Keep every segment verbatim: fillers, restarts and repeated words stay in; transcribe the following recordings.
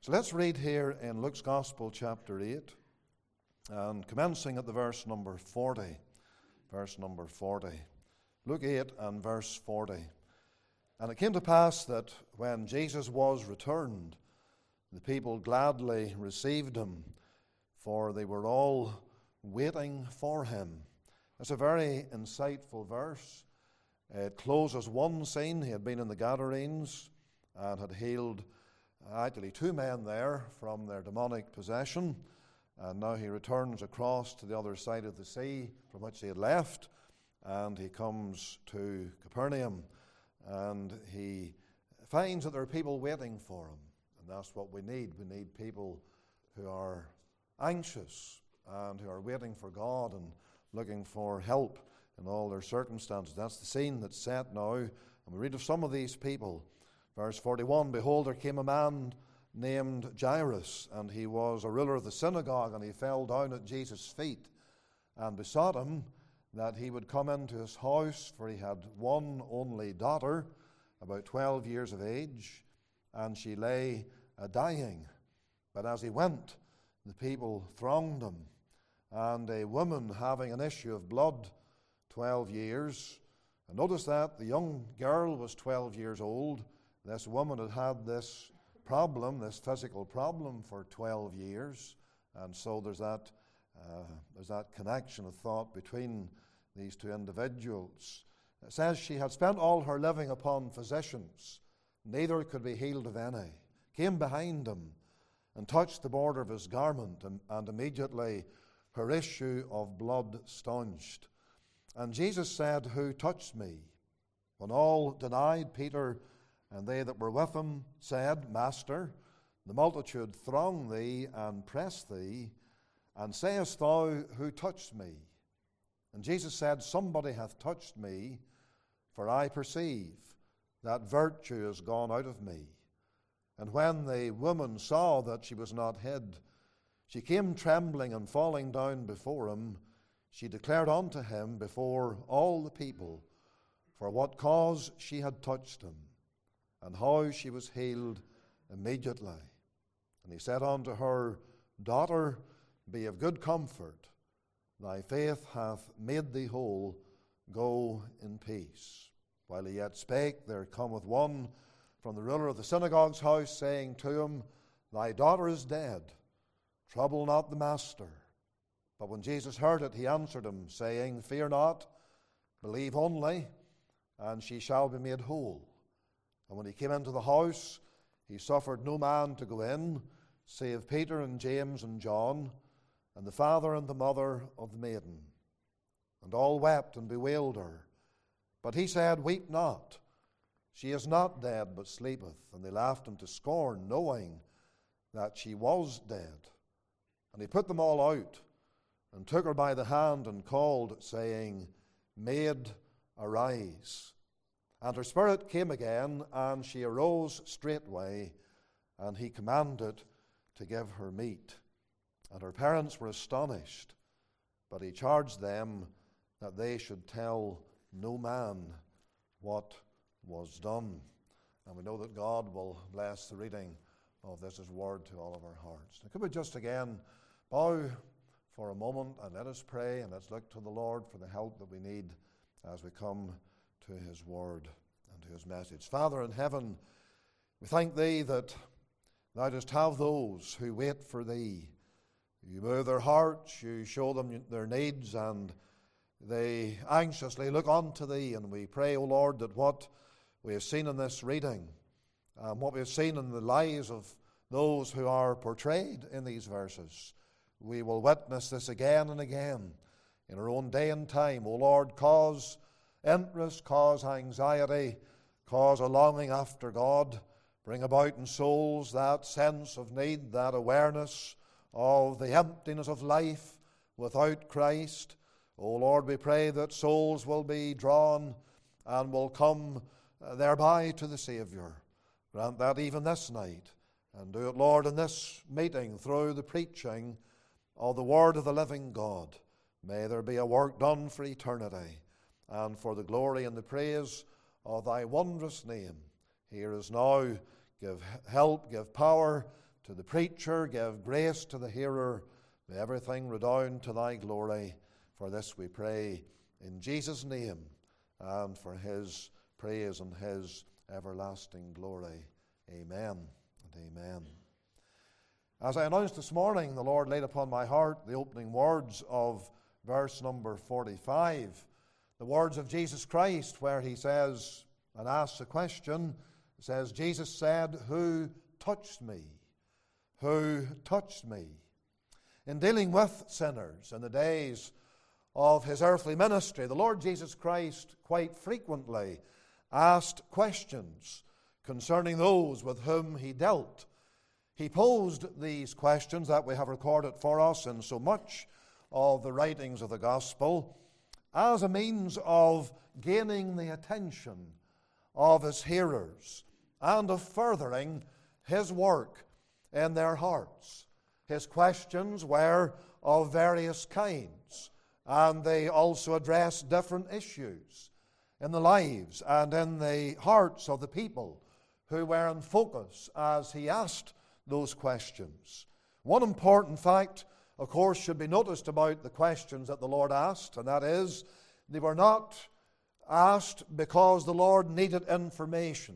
So let's read here in Luke's Gospel, chapter eight, and commencing at the verse number forty. Verse number forty. Luke eight and verse forty. And it came to pass that when Jesus was returned, the people gladly received him, for they were all waiting for him. It's a very insightful verse. It closes one scene. He had been in the Gadarenes and had healed actually two men there from their demonic possession. And now he returns across to the other side of the sea from which he had left, and he comes to Capernaum, and he finds that there are people waiting for him. And that's what we need. We need people who are anxious and who are waiting for God and looking for help in all their circumstances. That's the scene that's set now. And we read of some of these people. Verse forty-one, behold, there came a man named Jairus, and he was a ruler of the synagogue, and he fell down at Jesus' feet and besought him that he would come into his house, for he had one only daughter, about twelve years of age, and she lay a dying. But as he went, the people thronged him, and a woman having an issue of blood twelve years, and notice that the young girl was twelve years old. This woman had had this problem, this physical problem, for twelve years, and so there's that uh, there's that connection of thought between these two individuals. It says she had spent all her living upon physicians, neither could be healed of any. Came behind him and touched the border of his garment, and, and immediately her issue of blood staunched. And Jesus said, who touched me? When all denied, Peter and they that were with him said, Master, the multitude throng thee and press thee, and sayest thou, who touched me? And Jesus said, somebody hath touched me, for I perceive that virtue is gone out of me. And when the woman saw that she was not hid, she came trembling and falling down before him. She declared unto him before all the people for what cause she had touched him, and how she was healed immediately. And he said unto her, Daughter, be of good comfort. Thy faith hath made thee whole. Go in peace. While he yet spake, there cometh one from the ruler of the synagogue's house, saying to him, Thy daughter is dead. Trouble not the master. But when Jesus heard it, he answered him, saying, Fear not, believe only, and she shall be made whole. And when he came into the house, he suffered no man to go in, save Peter and James and John, and the father and the mother of the maiden. And all wept and bewailed her. But he said, Weep not. She is not dead, but sleepeth. And they laughed him to scorn, knowing that she was dead. And he put them all out, and took her by the hand, and called, saying, Maid, arise. And her spirit came again, and she arose straightway, and he commanded to give her meat. And her parents were astonished, but he charged them that they should tell no man what was done. And we know that God will bless the reading of this his word to all of our hearts. Now, could we just again bow for a moment, and let us pray, and let's look to the Lord for the help that we need as we come to his word and to his message. Father in heaven, we thank thee that thou dost have those who wait for thee. You move their hearts, you show them their needs, and they anxiously look unto thee. And we pray, O Lord, that what we have seen in this reading, and what we have seen in the lives of those who are portrayed in these verses, we will witness this again and again in our own day and time. O Lord, cause interest, cause anxiety, cause a longing after God. Bring about in souls that sense of need, that awareness of the emptiness of life without Christ. O Lord, we pray that souls will be drawn and will come thereby to the Savior. Grant that even this night, and do it, Lord, in this meeting through the preaching of the Word of the living God. May there be a work done for eternity and for the glory and the praise of thy wondrous name. Here is now, give help, give power to the preacher, give grace to the hearer. May everything redound to thy glory. For this we pray in Jesus' name, and for his praise and his everlasting glory. Amen and amen. As I announced this morning, the Lord laid upon my heart the opening words of verse number forty-five, the words of Jesus Christ, where he says and asks a question. It says, Jesus said, "Who touched me? Who touched me?" In dealing with sinners in the days of his earthly ministry, the Lord Jesus Christ quite frequently asked questions concerning those with whom he dealt. He posed these questions that we have recorded for us in so much of the writings of the gospel as a means of gaining the attention of his hearers and of furthering his work in their hearts. His questions were of various kinds, and they also addressed different issues in the lives and in the hearts of the people who were in focus as he asked those questions. One important fact, of course, should be noticed about the questions that the Lord asked, and that is, they were not asked because the Lord needed information.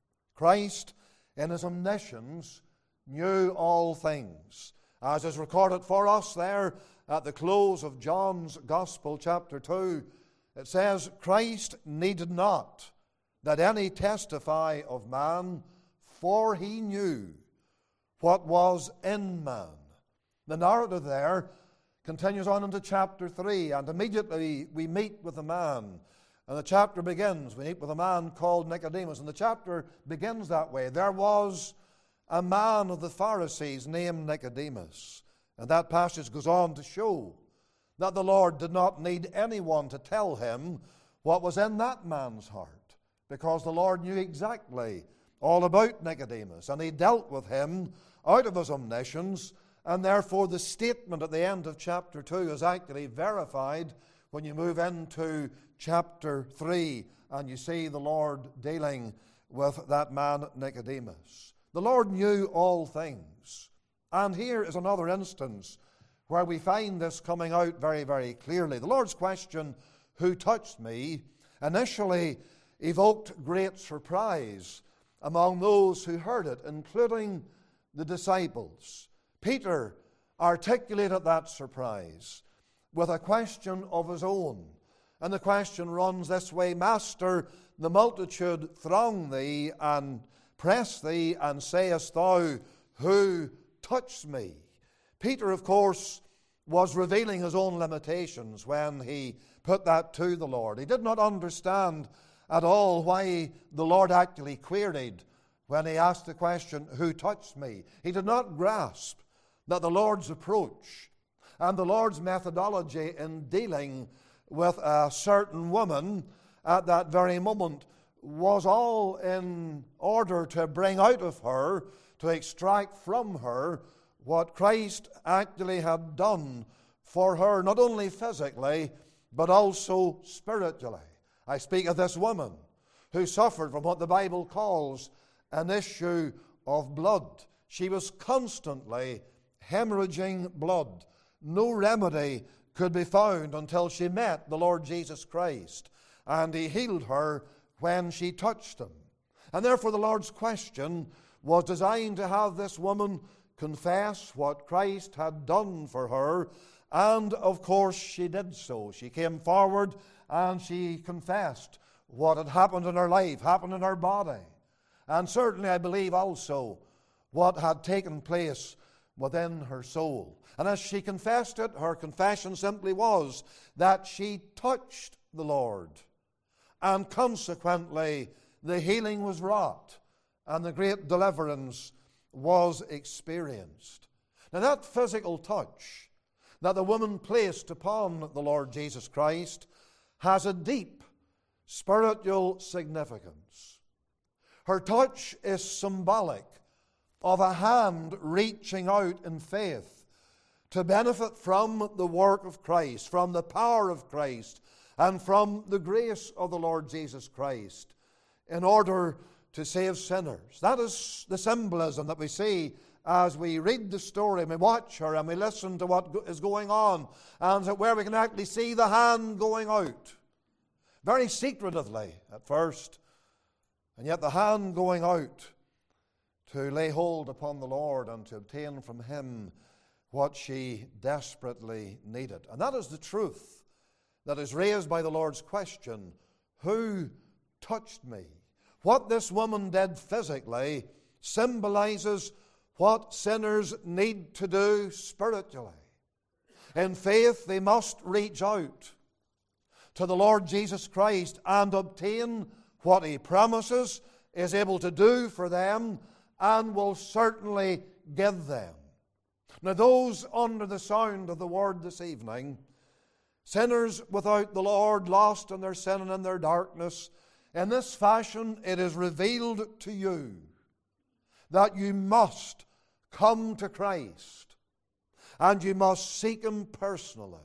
Christ, in his omniscience, knew all things. As is recorded for us there at the close of John's Gospel, chapter two, it says, Christ needed not that any testify of man, for he knew what was in man. The narrative there continues on into chapter three, and immediately we meet with a man. And the chapter begins, we meet with a man called Nicodemus, and the chapter begins that way. There was a man of the Pharisees named Nicodemus. And that passage goes on to show that the Lord did not need anyone to tell him what was in that man's heart, because the Lord knew exactly all about Nicodemus, and he dealt with him out of his omniscience, and therefore the statement at the end of chapter two is actually verified when you move into chapter three and you see the Lord dealing with that man Nicodemus. The Lord knew all things. And here is another instance where we find this coming out very, very clearly. The Lord's question, "Who touched me?" initially evoked great surprise among those who heard it, including the disciples. Peter articulated that surprise with a question of his own. And the question runs this way, "Master, the multitude throng thee and press thee, and sayest thou, Who touched me?" Peter, of course, was revealing his own limitations when he put that to the Lord. He did not understand at all why the Lord actually queried when he asked the question, "Who touched me?" He did not grasp that the Lord's approach and the Lord's methodology in dealing with a certain woman at that very moment was all in order to bring out of her, to extract from her what Christ actually had done for her, not only physically, but also spiritually. I speak of this woman who suffered from what the Bible calls an issue of blood. She was constantly hemorrhaging blood. No remedy could be found until she met the Lord Jesus Christ, and he healed her when she touched him. And therefore the Lord's question was designed to have this woman confess what Christ had done for her, and of course she did so. She came forward and she confessed what had happened in her life, happened in her body, and certainly I believe also what had taken place within her soul. And as she confessed it, her confession simply was that she touched the Lord, and consequently the healing was wrought and the great deliverance was experienced. Now that physical touch that the woman placed upon the Lord Jesus Christ has a deep spiritual significance. Her touch is symbolic of a hand reaching out in faith to benefit from the work of Christ, from the power of Christ, and from the grace of the Lord Jesus Christ in order to save sinners. That is the symbolism that we see as we read the story, and we watch her, and we listen to what is going on, and where we can actually see the hand going out, very secretively at first, and yet the hand going out to lay hold upon the Lord and to obtain from Him what she desperately needed. And that is the truth that is raised by the Lord's question, who touched me? What this woman did physically symbolizes what sinners need to do spiritually. In faith, they must reach out to the Lord Jesus Christ and obtain what He promises, is able to do for them, and will certainly give them. Now, those under the sound of the word this evening, sinners without the Lord, lost in their sin and in their darkness, in this fashion it is revealed to you that you must come to Christ and you must seek Him personally.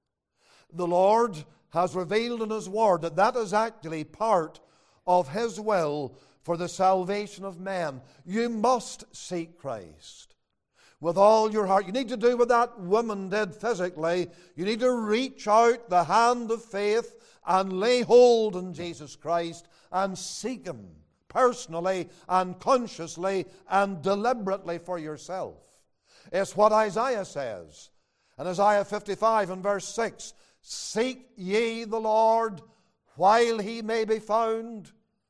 The Lord has revealed in His Word that that is actually part of His will for the salvation of men. You must seek Christ with all your heart. You need to do what that woman did physically. You need to reach out the hand of faith and lay hold on Jesus Christ and seek Him personally and consciously and deliberately for yourself. It's what Isaiah says in Isaiah fifty-five and verse six. Seek ye the Lord while He may be found.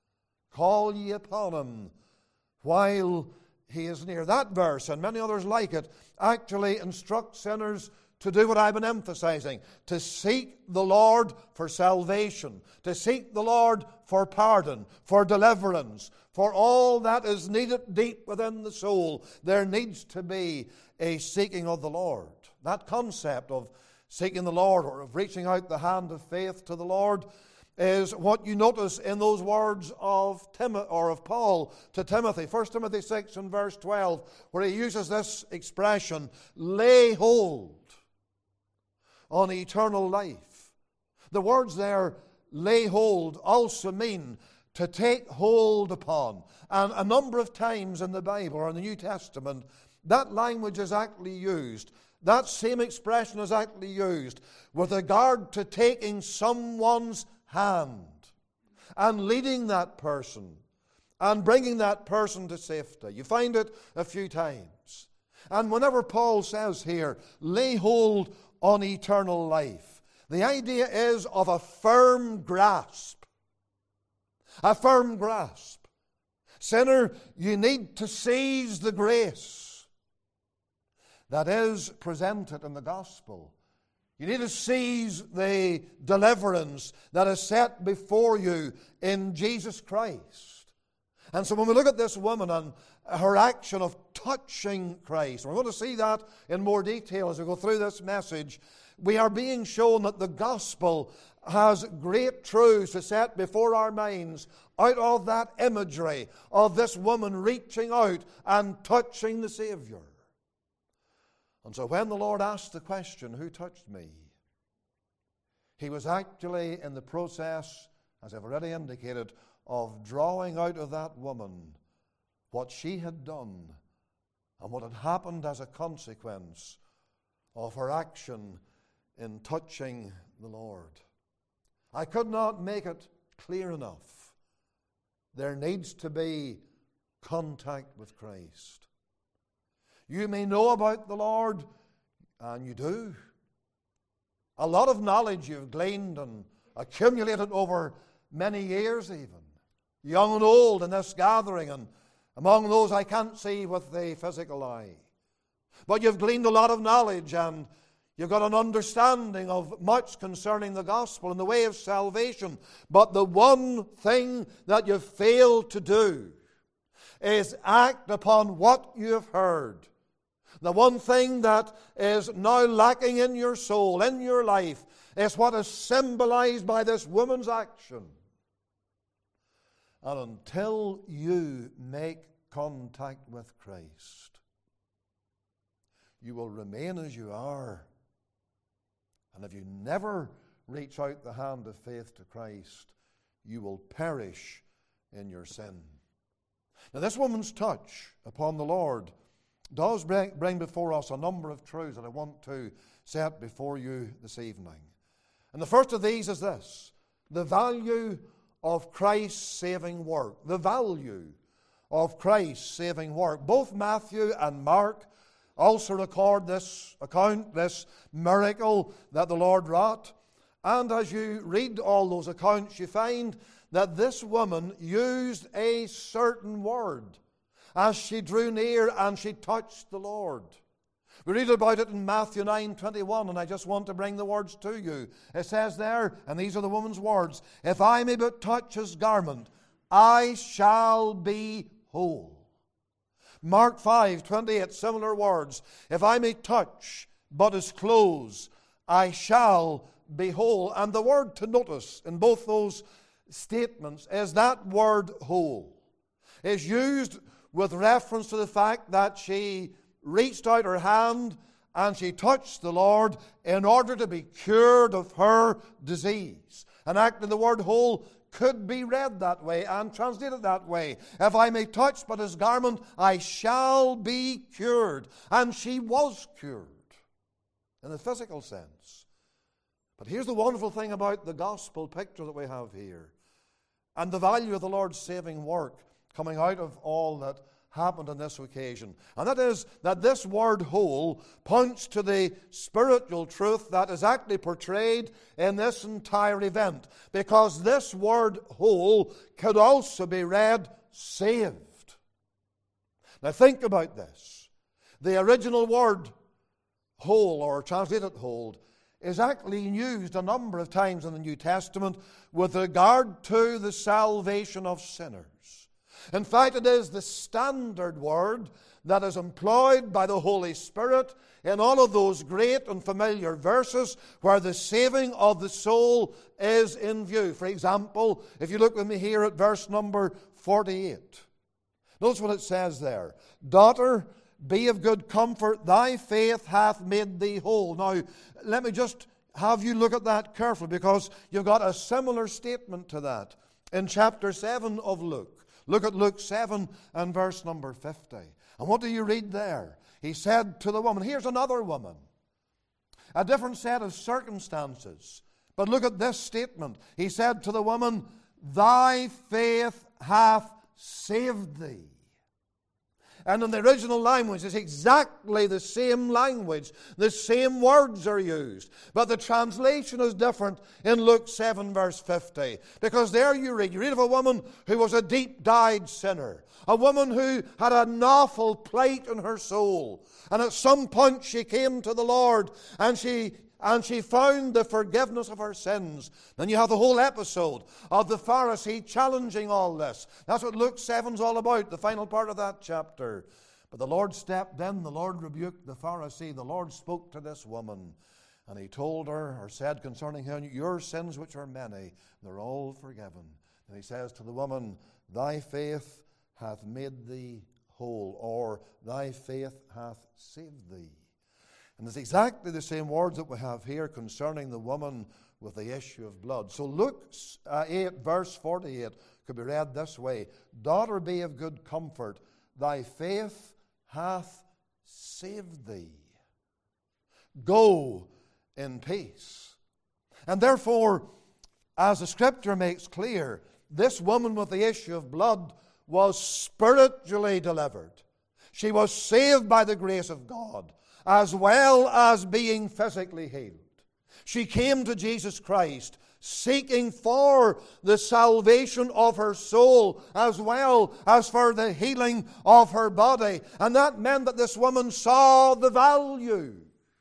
Call ye upon Him while He is near. That verse and many others like it actually instruct sinners to do what I've been emphasizing, to seek the Lord for salvation, to seek the Lord for pardon, for deliverance, for all that is needed deep within the soul. There needs to be a seeking of the Lord. That concept of seeking the Lord, or of reaching out the hand of faith to the Lord, is what you notice in those words of Tim or of Paul to Timothy, First Timothy six and verse twelve, where he uses this expression, lay hold on eternal life. The words there, lay hold, also mean to take hold upon. And a number of times in the Bible or in the New Testament, that language is actually used. That same expression is actually used with regard to taking someone's hand and leading that person and bringing that person to safety. You find it a few times. And whenever Paul says here, lay hold on eternal life, the idea is of a firm grasp. A firm grasp. Sinner, you need to seize the grace that is presented in the gospel. You need to seize the deliverance that is set before you in Jesus Christ. And so when we look at this woman and her action of touching Christ, we're going to see that in more detail as we go through this message. We are being shown that the gospel has great truths to set before our minds out of that imagery of this woman reaching out and touching the Savior. And so when the Lord asked the question, who touched me? He was actually in the process, as I've already indicated, of drawing out of that woman what she had done and what had happened as a consequence of her action in touching the Lord. I could not make it clear enough. There needs to be contact with Christ. You may know about the Lord, and you do. A lot of knowledge you've gleaned and accumulated over many years even. Young and old in this gathering, and among those I can't see with the physical eye. But you've gleaned a lot of knowledge, and you've got an understanding of much concerning the gospel and the way of salvation. But the one thing that you've failed to do is act upon what you have heard. The one thing that is now lacking in your soul, in your life, is what is symbolized by this woman's action. And until you make contact with Christ, you will remain as you are. And if you never reach out the hand of faith to Christ, you will perish in your sin. Now, this woman's touch upon the Lord does bring, bring before us a number of truths that I want to set before you this evening. And the first of these is this: the value of Christ's saving work. The value of Christ's saving work. Both Matthew and Mark also record this account, this miracle that the Lord wrought. And as you read all those accounts, you find that this woman used a certain word as she drew near and she touched the Lord. We read about it in Matthew nine twenty-one, and I just want to bring the words to you. It says there, and these are the woman's words: "If I may but touch his garment, I shall be whole." Mark five twenty-eight, similar words: "If I may touch but his clothes, I shall be whole." And the word to notice in both those statements is that word whole. Is used with reference to the fact that she reached out her hand and she touched the Lord in order to be cured of her disease. And actually the word whole could be read that way and translated that way. If I may touch but his garment, I shall be cured. And she was cured in the physical sense. But here's the wonderful thing about the gospel picture that we have here, and the value of the Lord's saving work coming out of all that happened on this occasion. And that is that this word whole points to the spiritual truth that is actually portrayed in this entire event. Because this word whole could also be read saved. Now think about this. The original word whole, or translated whole, is actually used a number of times in the New Testament with regard to the salvation of sinners. In fact, it is the standard word that is employed by the Holy Spirit in all of those great and familiar verses where the saving of the soul is in view. For example, if you look with me here at verse number forty-eight. Notice what it says there: "Daughter, be of good comfort, thy faith hath made thee whole." Now, let me just have you look at that carefully, because you've got a similar statement to that in chapter seven of Luke. Look at Luke seven and verse number fifty. And what do you read there? He said to the woman, here's another woman, a different set of circumstances. But look at this statement. He said to the woman, "Thy faith hath saved thee." And in the original language, it's exactly the same language. The same words are used. But the translation is different in Luke seven, verse fifty. Because there you read, you read of a woman who was a deep-dyed sinner. A woman who had an awful plight in her soul. And at some point she came to the Lord and she And she found the forgiveness of her sins. Then you have the whole episode of the Pharisee challenging all this. That's what Luke seven is all about, the final part of that chapter. But the Lord stepped in, the Lord rebuked the Pharisee, the Lord spoke to this woman, and he told her, or said concerning her, "Your sins, which are many, they're all forgiven." And he says to the woman, "Thy faith hath made thee whole," or "Thy faith hath saved thee." And it's exactly the same words that we have here concerning the woman with the issue of blood. So Luke eight, verse forty-eight, could be read this way: "Daughter, be of good comfort, thy faith hath saved thee. Go in peace." And therefore, as the Scripture makes clear, this woman with the issue of blood was spiritually delivered. She was saved by the grace of God, as well as being physically healed. She came to Jesus Christ seeking for the salvation of her soul as well as for the healing of her body. And that meant that this woman saw the value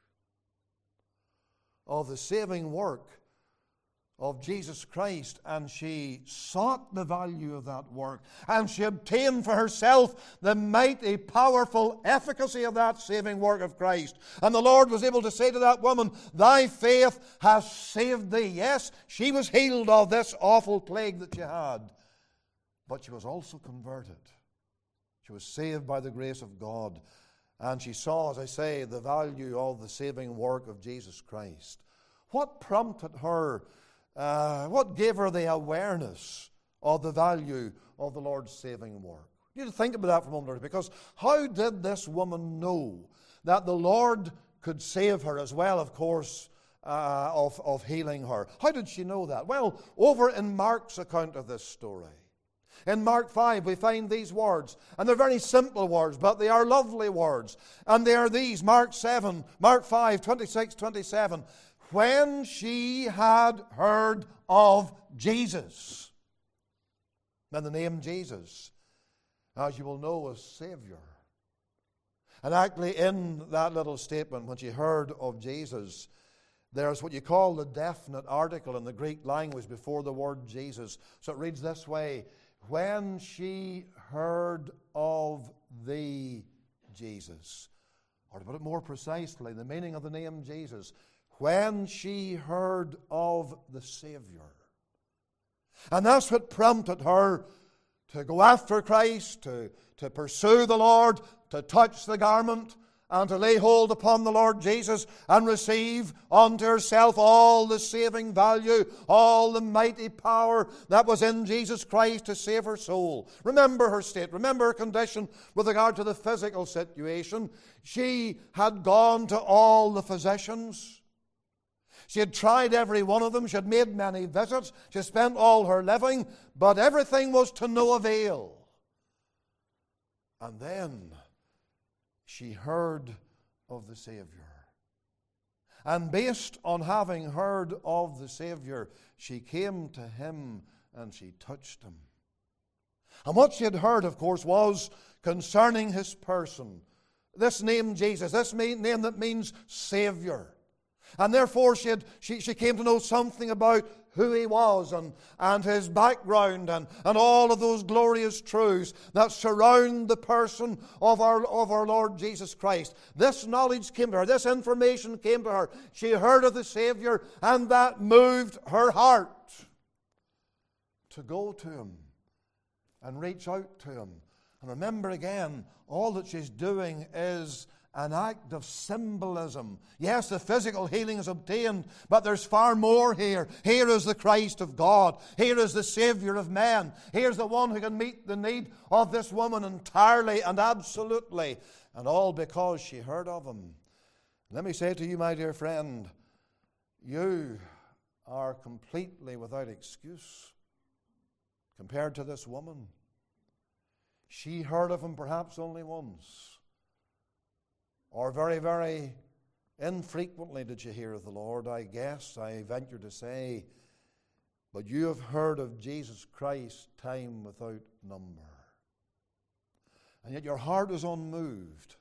of the saving work of Jesus Christ, and she sought the value of that work, and she obtained for herself the mighty, powerful efficacy of that saving work of Christ. And the Lord was able to say to that woman, "Thy faith has saved thee." Yes, she was healed of this awful plague that she had, but she was also converted. She was saved by the grace of God, and she saw, as I say, the value of the saving work of Jesus Christ. What prompted her Uh, what gave her the awareness of the value of the Lord's saving work? You need to think about that for a moment, because how did this woman know that the Lord could save her as well, of course, uh, of, of healing her? How did she know that? Well, over in Mark's account of this story, in Mark five, we find these words, and they're very simple words, but they are lovely words. And they are these, Mark seven, Mark five, twenty-six, twenty-seven. When she had heard of Jesus, and the name Jesus, as you will know, was Savior. And actually in that little statement, when she heard of Jesus, there's what you call the definite article in the Greek language before the word Jesus. So it reads this way: when she heard of the Jesus. Or to put it more precisely, the meaning of the name Jesus. When she heard of the Savior. And that's what prompted her to go after Christ, to, to pursue the Lord, to touch the garment, and to lay hold upon the Lord Jesus and receive unto herself all the saving value, all the mighty power that was in Jesus Christ to save her soul. Remember her state, remember her condition with regard to the physical situation. She had gone to all the physicians. She had tried every one of them. She had made many visits. She spent all her living, but everything was to no avail. And then she heard of the Savior. And based on having heard of the Savior, she came to him and she touched him. And what she had heard, of course, was concerning his person. This name Jesus, this name that means Savior. And therefore she, had, she, she came to know something about who he was and, and his background and, and all of those glorious truths that surround the person of our, of our Lord Jesus Christ. This knowledge came to her. This information came to her. She heard of the Savior, and that moved her heart to go to him and reach out to him. And remember again, all that she's doing is an act of symbolism. Yes, the physical healing is obtained, but there's far more here. Here is the Christ of God. Here is the Savior of men. Here's the one who can meet the need of this woman entirely and absolutely. And all because she heard of him. Let me say to you, my dear friend, you are completely without excuse compared to this woman. She heard of him perhaps only once. Or very, very infrequently did she hear of the Lord, I guess, I venture to say. But you have heard of Jesus Christ time without number. And yet your heart is unmoved.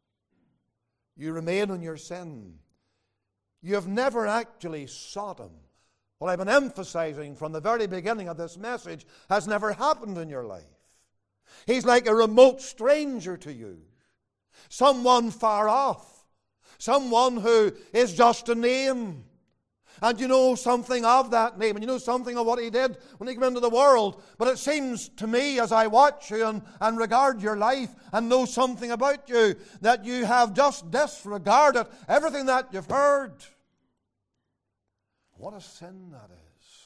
You remain in your sin. You have never actually sought him. What I've been emphasizing from the very beginning of this message has never happened in your life. He's like a remote stranger to you. Someone far off. Someone who is just a name. And you know something of that name. And you know something of what he did when he came into the world. But it seems to me, as I watch you and, and regard your life and know something about you, that you have just disregarded everything that you've heard. What a sin that is.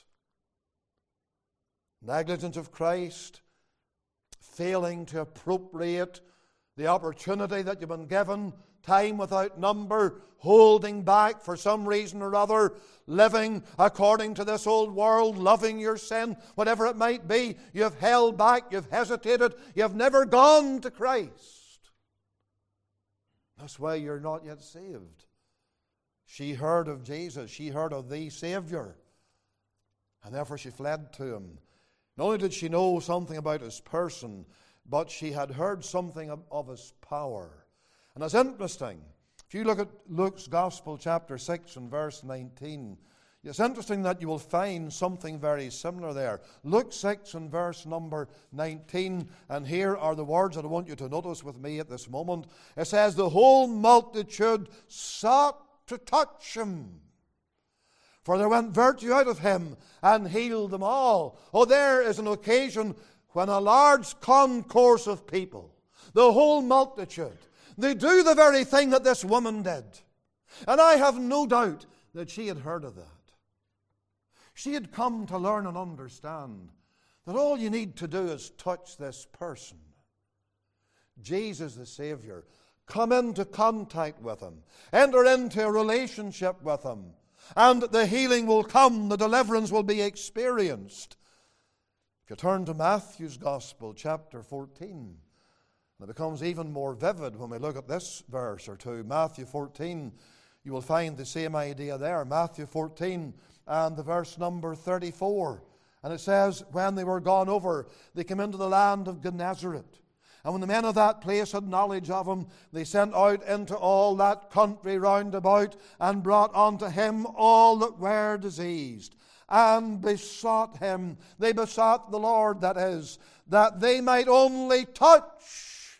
Negligence of Christ. Failing to appropriate the opportunity that you've been given, time without number, holding back for some reason or other, living according to this old world, loving your sin, whatever it might be. You've held back, you've hesitated, you've never gone to Christ. That's why you're not yet saved. She heard of Jesus, she heard of the Savior, and therefore she fled to him. Not only did she know something about his person, but she had heard something of, of his power. And it's interesting. If you look at Luke's Gospel, chapter six and verse nineteen, it's interesting that you will find something very similar there. Luke six and verse number nineteen, and here are the words that I want you to notice with me at this moment. It says, the whole multitude sought to touch him, for there went virtue out of him and healed them all. Oh, there is an occasion when a large concourse of people, the whole multitude, they do the very thing that this woman did. And I have no doubt that she had heard of that. She had come to learn and understand that all you need to do is touch this person. Jesus the Savior, come into contact with Him, enter into a relationship with Him, and the healing will come, the deliverance will be experienced. If you turn to Matthew's Gospel, chapter fourteen, it becomes even more vivid when we look at this verse or two. Matthew fourteen, you will find the same idea there. Matthew fourteen and the verse number thirty-four. And it says, when they were gone over, they came into the land of Gennesaret. And when the men of that place had knowledge of Him, they sent out into all that country round about, and brought unto Him all that were diseased, and besought Him, they besought the Lord, that is, that they might only touch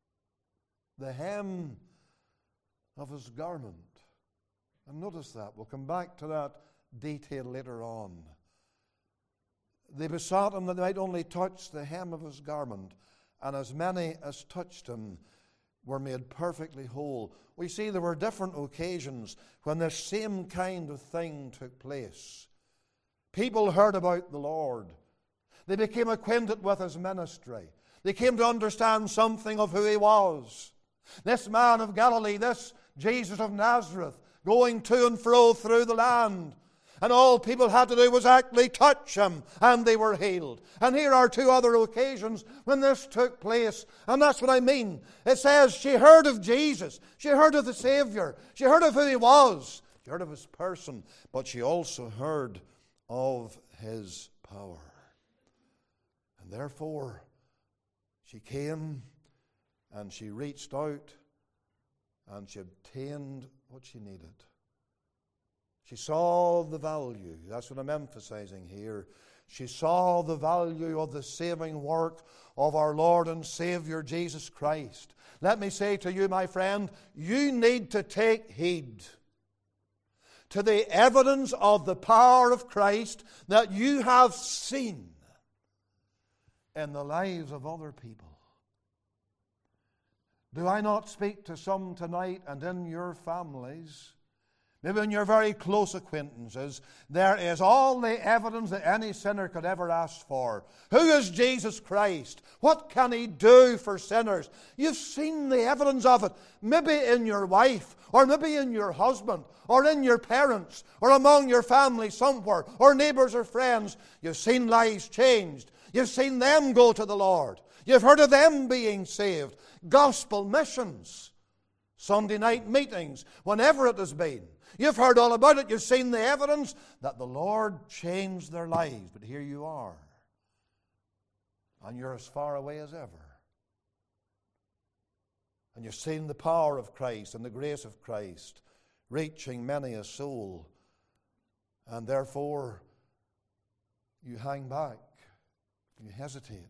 the hem of His garment. And notice that. We'll come back to that detail later on. They besought Him that they might only touch the hem of His garment, and as many as touched Him were made perfectly whole. We see there were different occasions when this same kind of thing took place. People heard about the Lord. They became acquainted with His ministry. They came to understand something of who He was. This man of Galilee, this Jesus of Nazareth, going to and fro through the land. And all people had to do was actually touch Him, and they were healed. And here are two other occasions when this took place. And that's what I mean. It says she heard of Jesus. She heard of the Savior. She heard of who He was. She heard of His person. But she also heard of His power. And therefore, she came and she reached out and she obtained what she needed. She saw the value. That's what I'm emphasizing here. She saw the value of the saving work of our Lord and Savior Jesus Christ. Let me say to you, my friend, you need to take heed to the evidence of the power of Christ that you have seen in the lives of other people. Do I not speak to some tonight, and in your families, maybe in your very close acquaintances, there is all the evidence that any sinner could ever ask for. Who is Jesus Christ? What can He do for sinners? You've seen the evidence of it, maybe in your wife, or maybe in your husband, or in your parents, or among your family somewhere, or neighbors or friends. You've seen lives changed. You've seen them go to the Lord. You've heard of them being saved. Gospel missions, Sunday night meetings, whenever it has been. You've heard all about it. You've seen the evidence that the Lord changed their lives. But here you are, and you're as far away as ever. And you've seen the power of Christ and the grace of Christ reaching many a soul. And therefore, you hang back. You hesitate.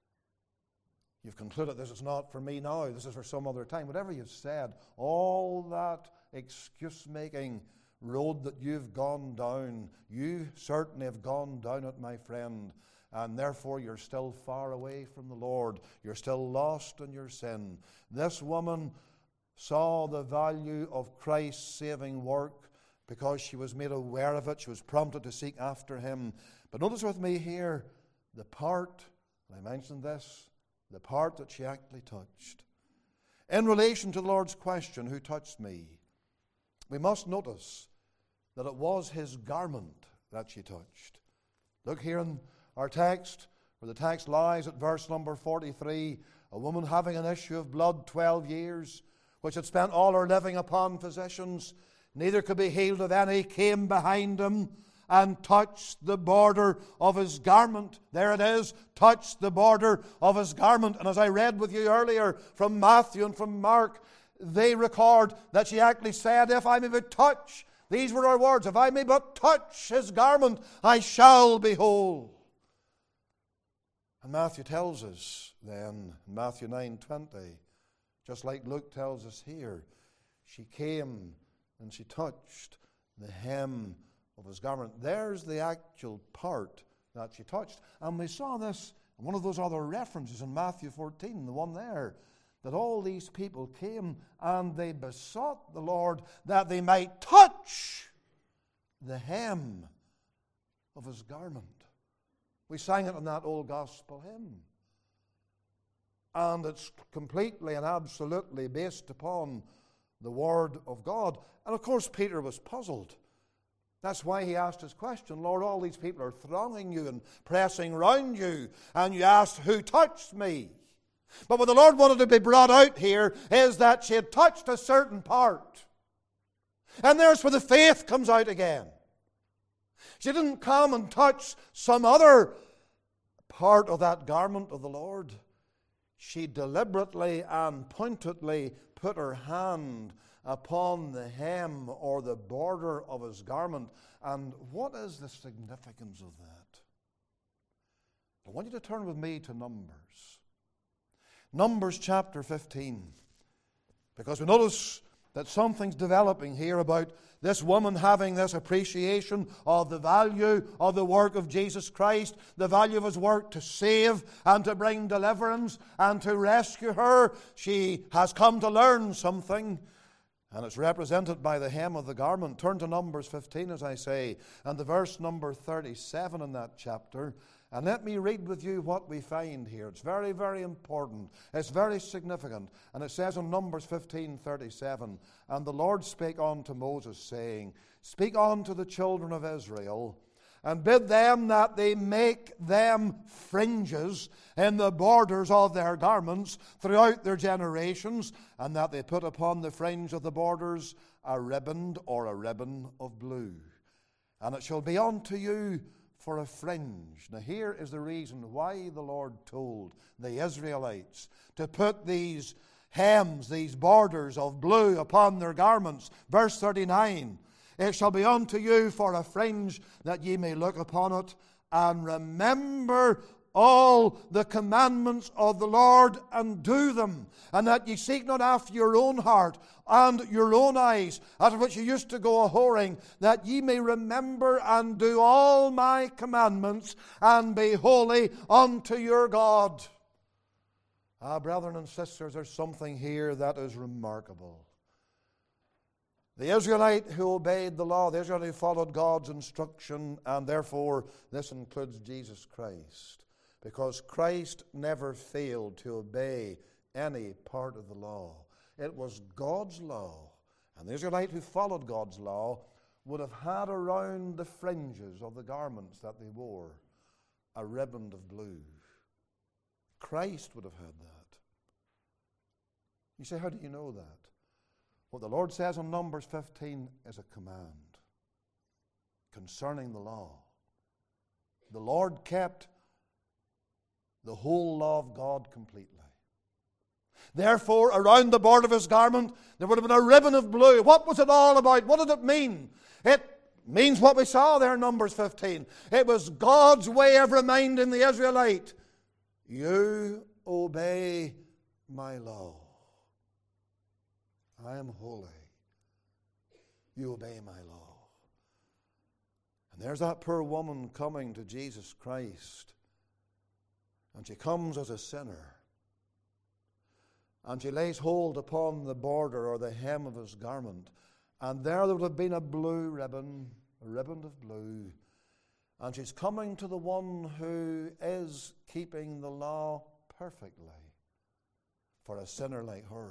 You've concluded this is not for me now. This is for some other time. Whatever you've said, all that excuse-making road that you've gone down, you certainly have gone down it, my friend, and therefore you're still far away from the Lord. You're still lost in your sin. This woman saw the value of Christ's saving work because she was made aware of it. She was prompted to seek after Him. But notice with me here the part, and I mentioned this, the part that she actually touched. In relation to the Lord's question, who touched me? We must notice that it was His garment that she touched. Look here in our text, where the text lies at verse number forty-three. A woman having an issue of blood twelve years, which had spent all her living upon physicians, neither could be healed of any, came behind Him and touched the border of His garment. There it is, touched the border of His garment. And as I read with you earlier from Matthew and from Mark, they record that she actually said, if I may but touch, these were her words, if I may but touch His garment, I shall be whole. And Matthew tells us then, in Matthew nine twenty, just like Luke tells us here, she came and she touched the hem of His garment. There's the actual part that she touched. And we saw this in one of those other references in Matthew fourteen, the one there, that all these people came and they besought the Lord that they might touch the hem of His garment. We sang it in that old gospel hymn. and it's completely and absolutely based upon the Word of God. And of course, Peter was puzzled. That's why he asked his question. Lord, all these people are thronging you and pressing round you, and you asked, who touched me? But what the Lord wanted to be brought out here is that she had touched a certain part. And there's where the faith comes out again. She didn't come and touch some other part of that garment of the Lord. She deliberately and pointedly put her hand upon the hem or the border of his garment. And what is the significance of that? I want you to turn with me to Numbers. Numbers chapter fifteen. Because we notice that something's developing here about this woman having this appreciation of the value of the work of Jesus Christ, the value of his work to save and to bring deliverance and to rescue her. She has come to learn something, and it's represented by the hem of the garment. Turn to Numbers fifteen, as I say, and the verse number thirty-seven in that chapter. And let me read with you what we find here. It's very, very important. It's very significant. And it says in Numbers fifteen thirty-seven, and the Lord spake unto Moses, saying, Speak unto the children of Israel, and bid them that they make them fringes in the borders of their garments throughout their generations, and that they put upon the fringe of the borders a riband or a ribbon of blue. And it shall be unto you for a fringe. Now here is the reason why the Lord told the Israelites to put these hems, these borders of blue upon their garments. Verse thirty-nine, It shall be unto you for a fringe, that ye may look upon it, and remember all the commandments of the Lord, and do them, and that ye seek not after your own heart and your own eyes, after which you used to go a whoring, that ye may remember and do all my commandments, and be holy unto your God. Ah, brethren and sisters, there's something here that is remarkable. The Israelite who obeyed the law, the Israelite who followed God's instruction, and therefore this includes Jesus Christ, because Christ never failed to obey any part of the law. It was God's law. And the Israelite who followed God's law would have had around the fringes of the garments that they wore a riband of blue. Christ would have had that. You say, how do you know that? What the Lord says in Numbers fifteen is a command concerning the law. The Lord kept the whole law of God completely. Therefore, around the border of his garment, there would have been a ribbon of blue. What was it all about? What did it mean? It means what we saw there in Numbers fifteen. It was God's way of reminding the Israelite, you obey my law. I am holy. You obey my law. And there's that poor woman coming to Jesus Christ. And she comes as a sinner. And she lays hold upon the border or the hem of his garment. And there there would have been a blue ribbon, a ribbon of blue. And she's coming to the one who is keeping the law perfectly for a sinner like her.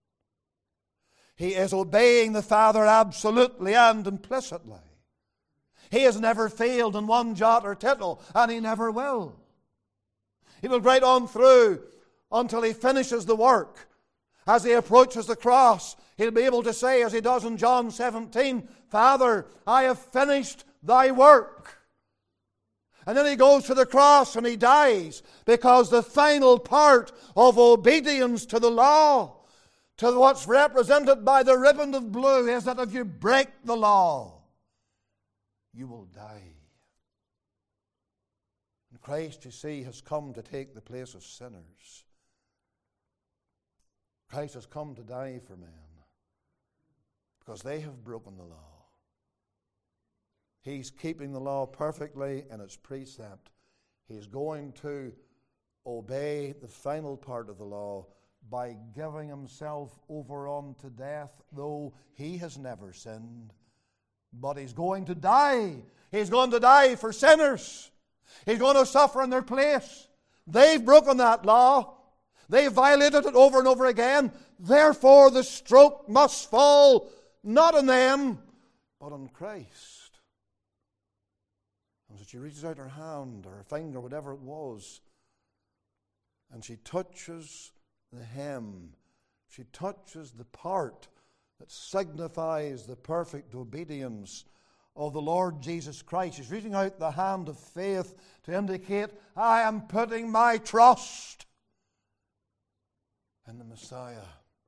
He is obeying the Father absolutely and implicitly. He has never failed in one jot or tittle, and he never will. He will right on through until he finishes the work. As he approaches the cross, he'll be able to say, as he does in John seventeen, Father, I have finished thy work. And then he goes to the cross and he dies, because the final part of obedience to the law, to what's represented by the ribbon of blue, is that if you break the law, you will die. And Christ, you see, has come to take the place of sinners. Christ has come to die for men because they have broken the law. He's keeping the law perfectly in its precept. He's going to obey the final part of the law by giving himself over unto death, though he has never sinned. But he's going to die. He's going to die for sinners. He's going to suffer in their place. They've broken that law. They violated it over and over again. Therefore, the stroke must fall not on them, but on Christ. And so she reaches out her hand or her finger, whatever it was, and she touches the hem. She touches the part that signifies the perfect obedience of the Lord Jesus Christ. She's reaching out the hand of faith to indicate, I am putting my trust in the Messiah,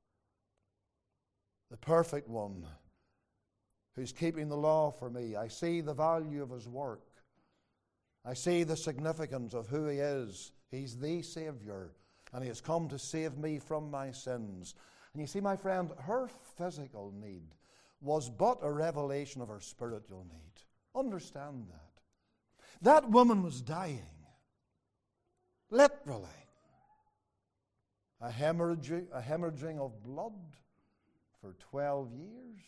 the perfect one, who's keeping the law for me. I see the value of his work. I see the significance of who he is. He's the Savior, and he has come to save me from my sins. And you see, my friend, her physical need was but a revelation of her spiritual need. Understand that. That woman was dying. Literally. A hemorrhaging, a hemorrhaging of blood for twelve years.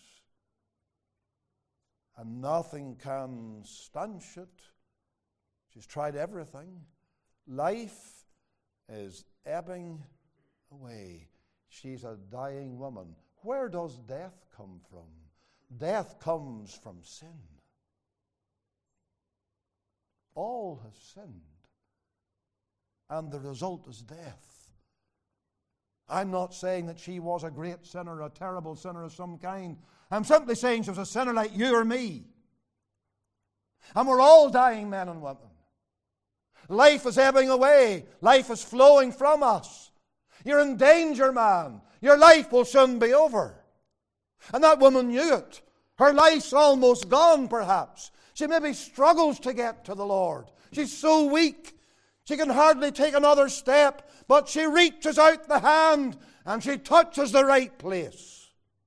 And nothing can stanch it. She's tried everything. Life is ebbing away. She's a dying woman. Where does death come from? Death comes from sin. All have sinned, and the result is death. I'm not saying that she was a great sinner, a terrible sinner of some kind. I'm simply saying she was a sinner like you or me. And we're all dying men and women. Life is ebbing away. Life is flowing from us. You're in danger, man. Your life will soon be over. And that woman knew it. Her life's almost gone, perhaps. She maybe struggles to get to the Lord. She's so weak. She can hardly take another step. But she reaches out the hand and she touches the right place.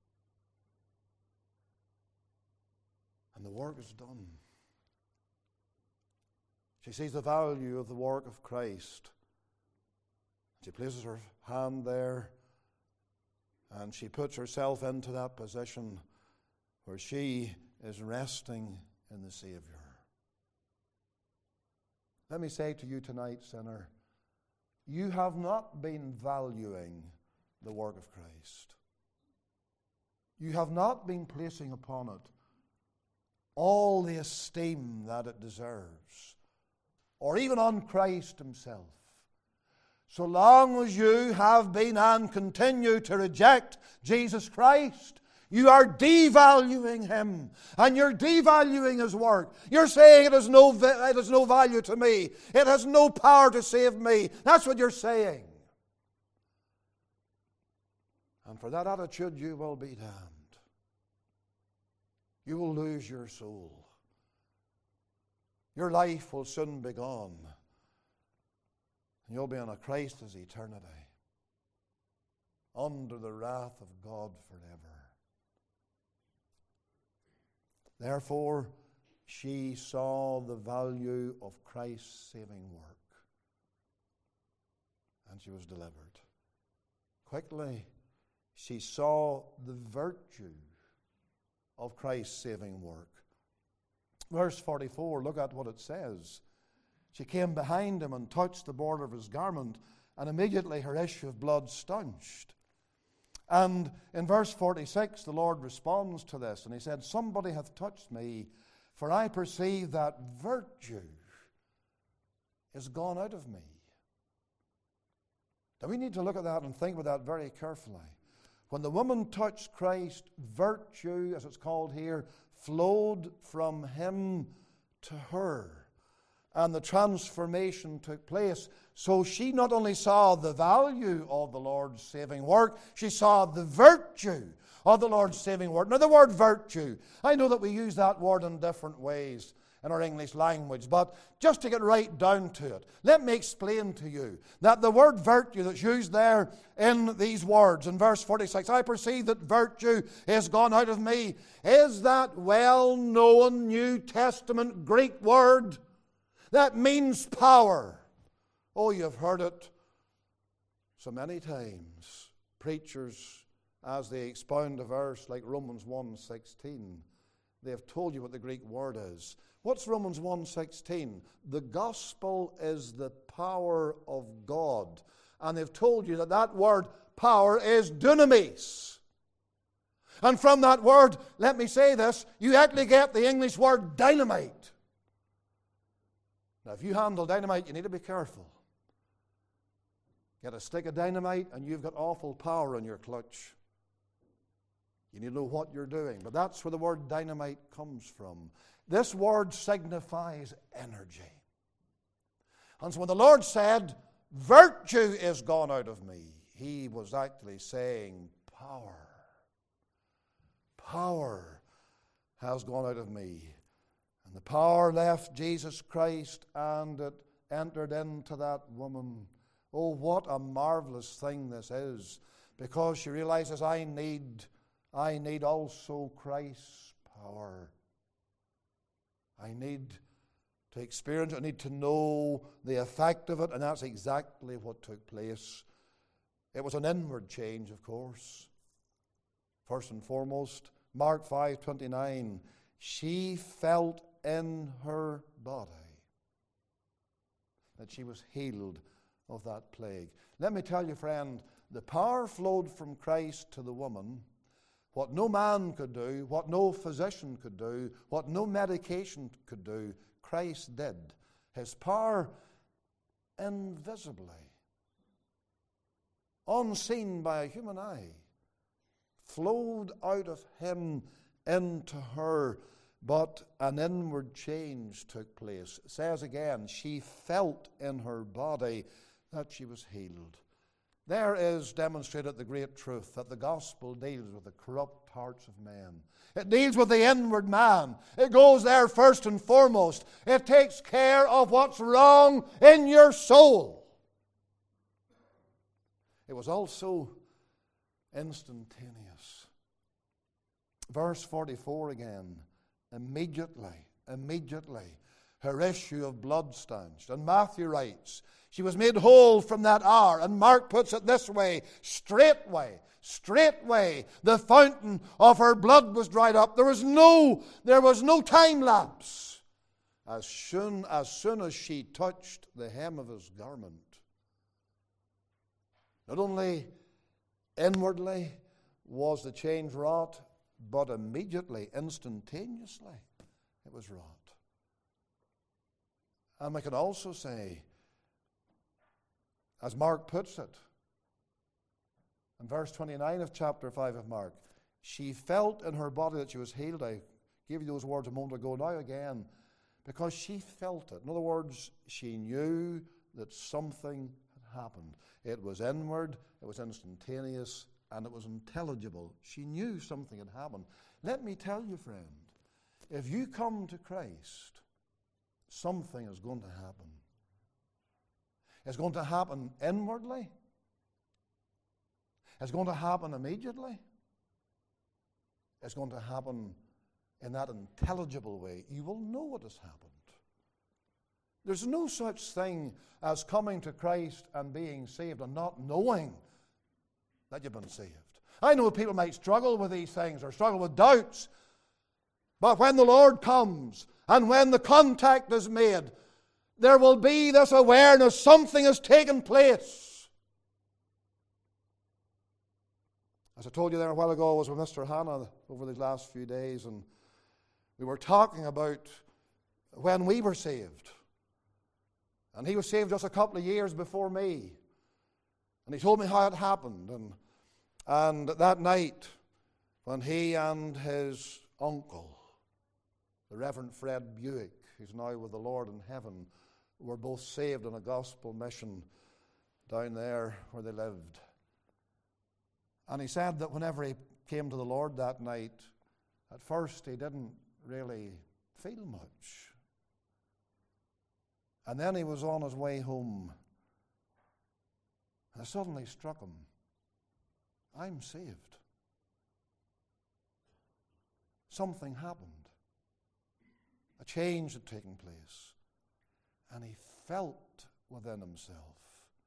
And the work is done. She sees the value of the work of Christ. She places her hand there and she puts herself into that position where she is resting in the Savior. Let me say to you tonight, sinner, you have not been valuing the work of Christ. You have not been placing upon it all the esteem that it deserves, or even on Christ himself. So long as you have been and continue to reject Jesus Christ, you are devaluing him, and you're devaluing his work. You're saying it has no, it has no value to me. It has no power to save me. That's what you're saying. And for that attitude, you will be damned. You will lose your soul. Your life will soon be gone. And you'll be in a Christless eternity, under the wrath of God forever. Therefore, she saw the value of Christ's saving work. And she was delivered. Quickly, she saw the virtue of Christ's saving work. Verse forty-four, look at what it says. She came behind him and touched the border of his garment, and immediately her issue of blood staunched. And in verse forty-six, the Lord responds to this, and he said, somebody hath touched me, for I perceive that virtue is gone out of me. Now we need to look at that and think about that very carefully. When the woman touched Christ, virtue, as it's called here, flowed from him to her. And the transformation took place. So she not only saw the value of the Lord's saving work, she saw the virtue of the Lord's saving work. Now the word virtue, I know that we use that word in different ways in our English language, but just to get right down to it, let me explain to you that the word virtue that's used there in these words, in verse forty-six, I perceive that virtue is gone out of me, is that well-known New Testament Greek word that means power. Oh, you've heard it so many times. Preachers, as they expound a verse like Romans one sixteen, they have told you what the Greek word is. What's Romans one sixteen? The gospel is the power of God and they've told you that that word power is dunamis. And from that word, let me say this, you actually get the English word dynamite. Now, if you handle dynamite, you need to be careful. Get a stick of dynamite and you've got awful power in your clutch. You need to know what you're doing. But that's where the word dynamite comes from. This word signifies energy. And so when the Lord said, virtue is gone out of me, he was actually saying power. Power has gone out of me. And the power left Jesus Christ and it entered into that woman. Oh, what a marvelous thing this is. Because she realizes I need, I need also Christ's power. I need to experience it. I need to know the effect of it. And that's exactly what took place. It was an inward change, of course. First and foremost, Mark five twenty-nine, she felt in her body that she was healed of that plague. Let me tell you, friend, the power flowed from Christ to the woman. What no man could do, what no physician could do, what no medication could do, Christ did. His power invisibly, unseen by a human eye, flowed out of him into her, but an inward change took place. It says again, she felt in her body that she was healed. There is demonstrated the great truth that the gospel deals with the corrupt hearts of men. It deals with the inward man. It goes there first and foremost. It takes care of what's wrong in your soul. It was also instantaneous. Verse forty-four again. Immediately, immediately, her issue of blood stanched. And Matthew writes, she was made whole from that hour. And Mark puts it this way, straightway, straightway, the fountain of her blood was dried up. There was no, there was no time lapse. As soon, as soon as she touched the hem of his garment, not only inwardly was the change wrought, but immediately, instantaneously, it was wrought. And we can also say, as Mark puts it, in verse twenty-nine of chapter five of Mark, she felt in her body that she was healed. I gave you those words a moment ago. Now again, because she felt it. In other words, she knew that something had happened. It was inward, it was instantaneous, and it was intelligible. She knew something had happened. Let me tell you, friend, if you come to Christ, something is going to happen. It's going to happen inwardly. It's going to happen immediately. It's going to happen in that intelligible way. You will know what has happened. There's no such thing as coming to Christ and being saved and not knowing that you've been saved. I know people might struggle with these things or struggle with doubts, but when the Lord comes and when the contact is made, there will be this awareness something has taken place. As I told you there a while ago, I was with Mister Hannah over these last few days, and we were talking about when we were saved. And he was saved just a couple of years before me. And he told me how it happened. And, and that night, when he and his uncle, the Reverend Fred Buick, who's now with the Lord in heaven, were both saved on a gospel mission down there where they lived. And he said that whenever he came to the Lord that night, at first he didn't really feel much. And then he was on his way home, and it suddenly struck him, I'm saved. Something happened. A change had taken place. And he felt within himself,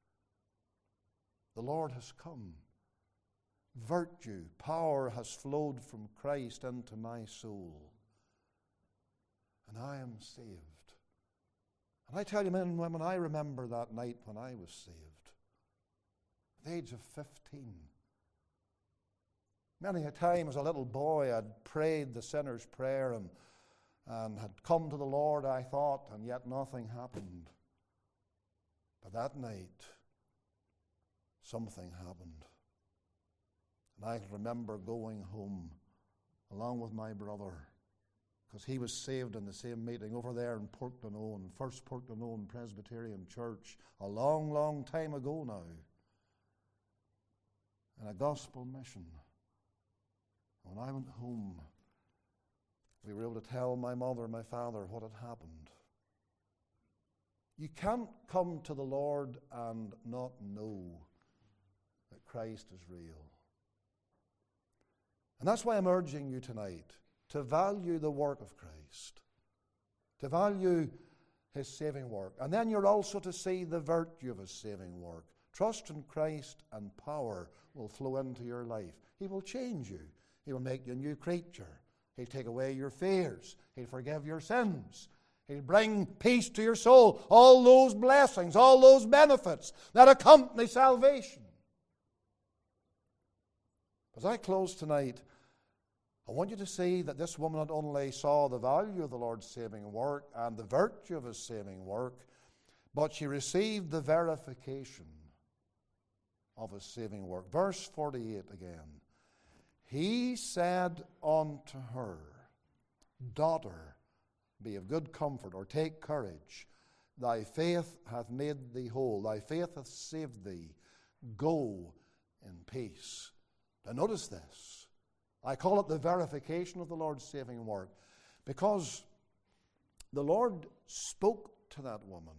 the Lord has come. Virtue, power has flowed from Christ into my soul. And I am saved. And I tell you, men and women, I remember that night when I was saved. at the age of fifteen. Many a time as a little boy I'd prayed the sinner's prayer and, and had come to the Lord, I thought, and yet nothing happened. But that night, something happened. And I can remember going home along with my brother, because he was saved in the same meeting over there in Portlanone, First Portlanone Presbyterian Church, a long, long time ago now, in a gospel mission. When I went home, we were able to tell my mother and my father what had happened. You can't come to the Lord and not know that Christ is real. And that's why I'm urging you tonight to value the work of Christ, to value his saving work. And then you're also to see the virtue of his saving work. Trust in Christ and power will flow into your life. He will change you. He will make you a new creature. He'll take away your fears. He'll forgive your sins. He'll bring peace to your soul. All those blessings, all those benefits that accompany salvation. As I close tonight, I want you to see that this woman not only saw the value of the Lord's saving work and the virtue of his saving work, but she received the verification of his saving work. Verse forty-eight again. He said unto her, Daughter, be of good comfort, or take courage. Thy faith hath made thee whole. Thy faith hath saved thee. Go in peace. Now notice this. I call it the verification of the Lord's saving work, because the Lord spoke to that woman.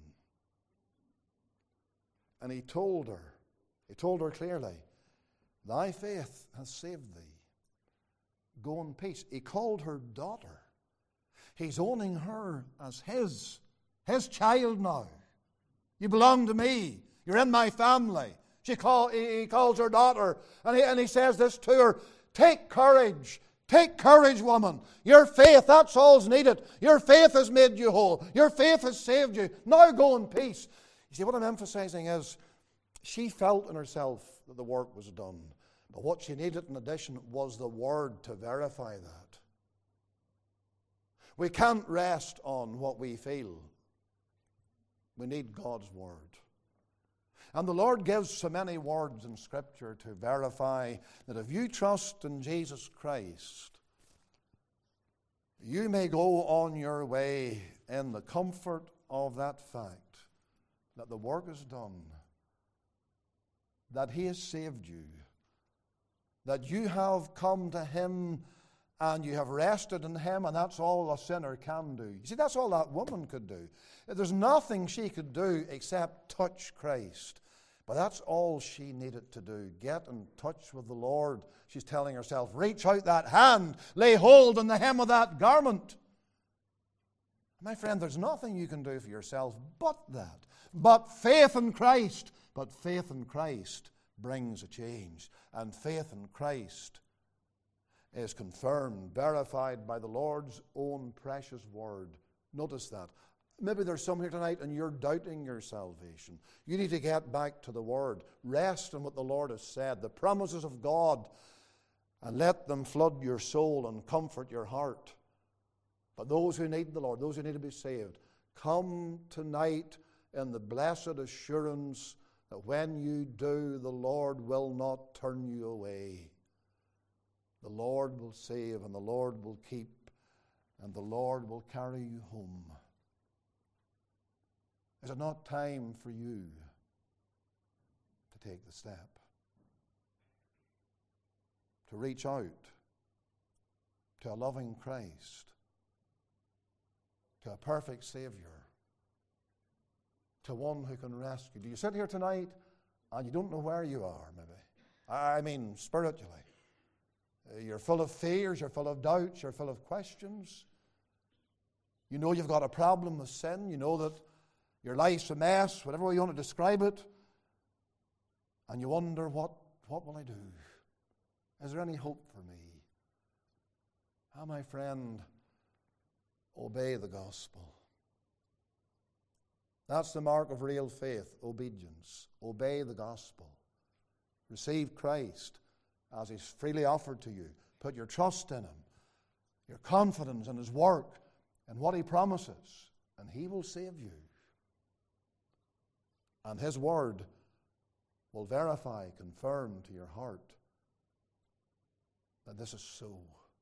And he told her, he told her clearly, Thy faith hath saved thee. Go in peace. He called her daughter. He's owning her as his, his child now. You belong to me. You're in my family. She call, he calls her daughter, and he, and he says this to her, Take courage. Take courage, woman. Your faith, that's all's needed. Your faith has made you whole. Your faith has saved you. Now go in peace. You see, what I'm emphasizing is she felt in herself that the work was done. But what she needed in addition was the Word to verify that. We can't rest on what we feel. We need God's Word. And the Lord gives so many words in Scripture to verify that if you trust in Jesus Christ, you may go on your way in the comfort of that fact that the work is done, that he has saved you, that you have come to him and you have rested in him, and that's all a sinner can do. You see, that's all that woman could do. There's nothing she could do except touch Christ. But that's all she needed to do. Get in touch with the Lord. She's telling herself, reach out that hand, lay hold on the hem of that garment. My friend, there's nothing you can do for yourself but that. But faith in Christ. But faith in Christ brings a change. And faith in Christ is confirmed, verified by the Lord's own precious word. Notice that. Maybe there's some here tonight and you're doubting your salvation. You need to get back to the Word. Rest in what the Lord has said, the promises of God, and let them flood your soul and comfort your heart. But those who need the Lord, those who need to be saved, come tonight in the blessed assurance that when you do, the Lord will not turn you away. The Lord will save, and the Lord will keep, and the Lord will carry you home. Is it not time for you to take the step? To reach out to a loving Christ, to a perfect Savior, to one who can rescue. Do you sit here tonight and you don't know where you are, maybe? I mean, spiritually. You're full of fears, you're full of doubts, you're full of questions. You know you've got a problem with sin. You know that your life's a mess, whatever way you want to describe it. And you wonder, what, what will I do? Is there any hope for me? Ah, my friend, obey the gospel. That's the mark of real faith, obedience. Obey the gospel. Receive Christ as He's freely offered to you. Put your trust in Him, your confidence in His work and what He promises, and He will save you. And His Word will verify, confirm to your heart that this is so.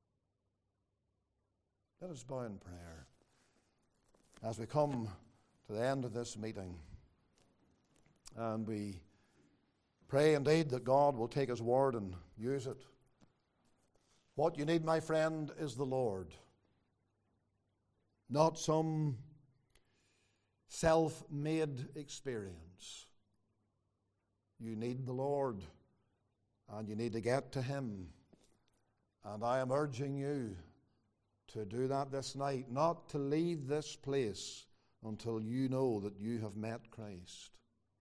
Let us bow in prayer as we come to the end of this meeting, and we pray indeed that God will take His Word and use it. What you need, my friend, is the Lord, not some self-made experience. You need the Lord, and you need to get to Him. And I am urging you to do that this night, not to leave this place until you know that you have met Christ.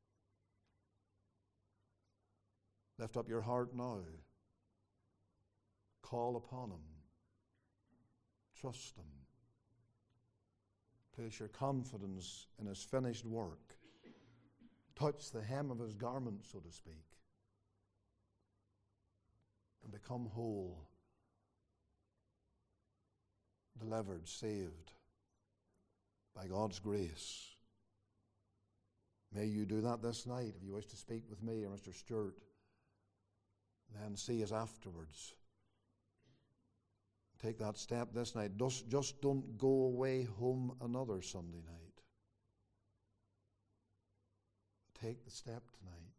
Lift up your heart now. Call upon Him. Trust Him. Place your confidence in His finished work. Touch the hem of His garment, so to speak, and become whole, delivered, saved by God's grace. May you do that this night. If you wish to speak with me or Mister Stewart, then see us afterwards. Take that step this night. Just, just don't go away home another Sunday night. Take the step tonight.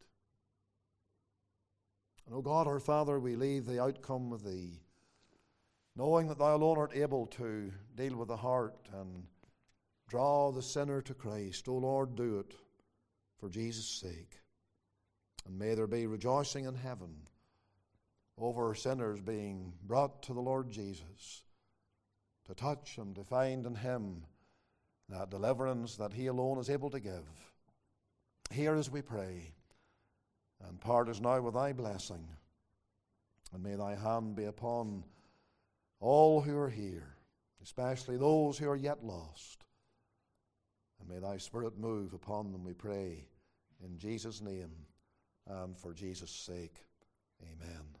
And, O God, our Father, we leave the outcome with Thee, knowing that Thou alone art able to deal with the heart and draw the sinner to Christ. O Lord, do it for Jesus' sake. And may there be rejoicing in heaven over sinners being brought to the Lord Jesus, to touch Him, to find in Him that deliverance that He alone is able to give. Hear as we pray, and part us now with Thy blessing, and may Thy hand be upon all who are here, especially those who are yet lost, and may Thy Spirit move upon them, we pray, in Jesus' name and for Jesus' sake. Amen.